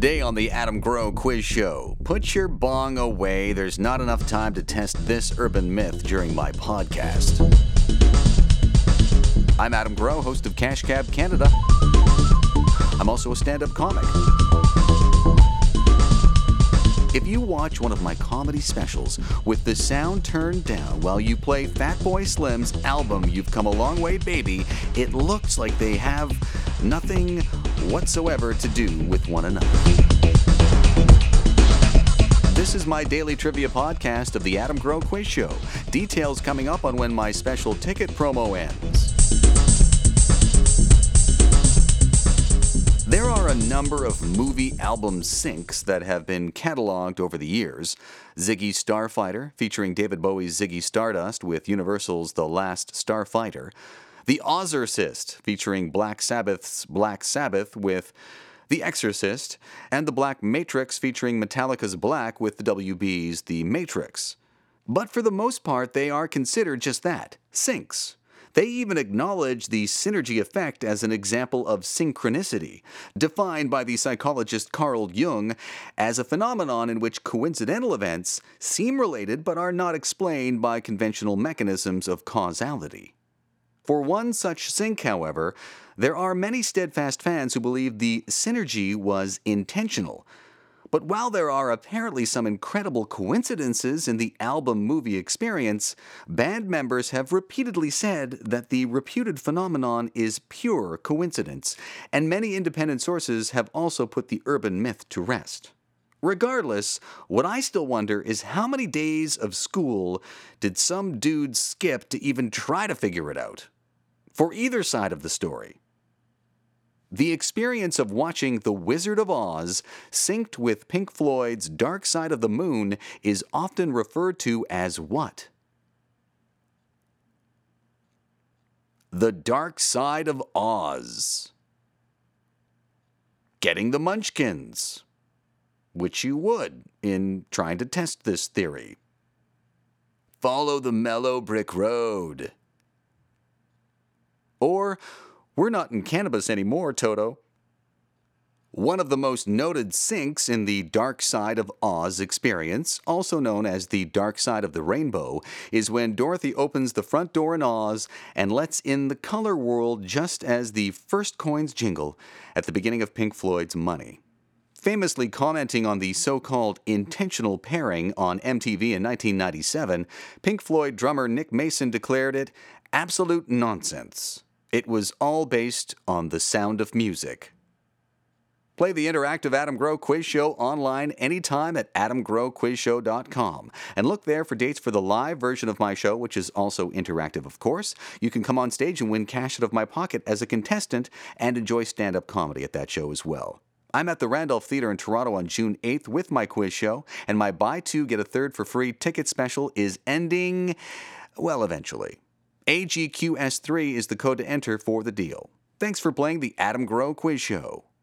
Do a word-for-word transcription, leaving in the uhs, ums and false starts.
Today on the Adam Grow Quiz Show, put your bong away. There's not enough time to test this urban myth during my podcast. I'm Adam Grow, host of Cash Cab Canada. I'm also a stand-up comic. If you watch one of my comedy specials with the sound turned down while you play Fatboy Slim's album You've Come a Long Way Baby, it looks like they have nothing whatsoever to do with one another. This is my daily trivia podcast of the Adam Grow Quiz Show. Details coming up on when my special ticket promo ends. There are a number of movie album syncs that have been cataloged over the years. Ziggy Starfighter, featuring David Bowie's Ziggy Stardust with Universal's The Last Starfighter. The Ozorcist, featuring Black Sabbath's Black Sabbath with The Exorcist. And The Black Matrix, featuring Metallica's Black with the W B's The Matrix. But for the most part, they are considered just that, syncs. They even acknowledge the synergy effect as an example of synchronicity, defined by the psychologist Carl Jung as a phenomenon in which coincidental events seem related but are not explained by conventional mechanisms of causality. For one such sync, however, there are many steadfast fans who believe the synergy was intentional. But while there are apparently some incredible coincidences in the album-movie experience, band members have repeatedly said that the reputed phenomenon is pure coincidence, and many independent sources have also put the urban myth to rest. Regardless, what I still wonder is how many days of school did some dude skip to even try to figure it out? For either side of the story, the experience of watching The Wizard of Oz synced with Pink Floyd's Dark Side of the Moon is often referred to as what? The Dark Side of Oz. Getting the munchkins, which you would in trying to test this theory. Follow the mellow brick road. Or, we're not in cannabis anymore, Toto. One of the most noted syncs in the Dark Side of Oz experience, also known as the Dark Side of the Rainbow, is when Dorothy opens the front door in Oz and lets in the color world just as the first coins jingle at the beginning of Pink Floyd's Money. Famously commenting on the so-called intentional pairing on M T V in nineteen ninety-seven, Pink Floyd drummer Nick Mason declared it absolute nonsense. It was all based on the sound of music. Play the interactive Adam Grow Quiz Show online anytime at adam grow quiz show dot com. And look there for dates for the live version of my show, which is also interactive, of course. You can come on stage and win cash out of my pocket as a contestant and enjoy stand-up comedy at that show as well. I'm at the Randolph Theatre in Toronto on June eighth with my quiz show, and my buy two, get a third for free ticket special is ending, well, eventually. A G Q S three is the code to enter for the deal. Thanks for playing the Adam Grow Quiz Show.